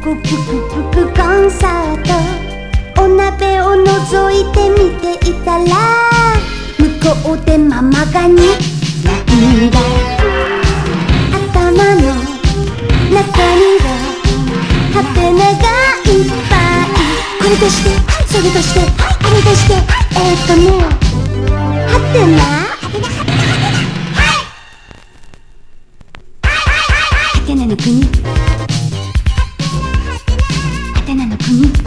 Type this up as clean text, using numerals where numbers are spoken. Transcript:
コプクプクコンサート、お鍋を覗いて見ていたら向こうでママがになんだ。頭の中にはハテナがいっぱい。これとしてそれとしてあれとしてハテナハテナの国、ハテナの国。